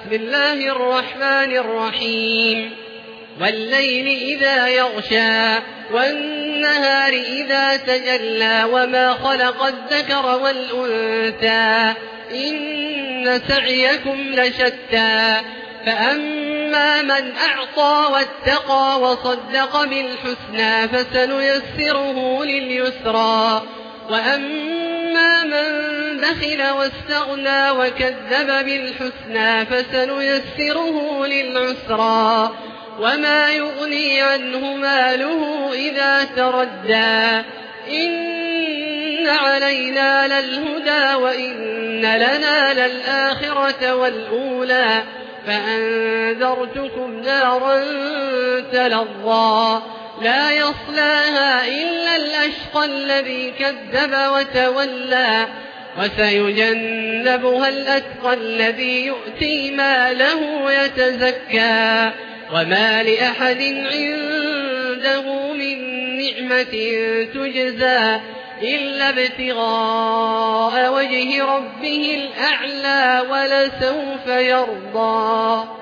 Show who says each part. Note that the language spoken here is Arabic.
Speaker 1: بسم الله الرحمن الرحيم والليل إذا يغشى والنهار إذا تجلى وما خلق الذكر والأنثى إن سعيكم لشتى فأما من أعطى واتقى وصدق بالحسنى فسنيسره لليسرى وأما من بخل واستغنى وكذب بالحسنى فسنيسره للعسرى وما يغني عنه ماله إذا تردى إن علينا للهدى وإن لنا للآخرة والأولى فأنذرتكم نارا تلظى لا يصلاها إلا الأشقى الذي كذب وتولى وسيجنبها الأتقى الذي يؤتي ماله يتزكى وما لأحد عنده من نعمة تجزى إلا ابتغاء وجه ربه الأعلى ولسوف يرضى.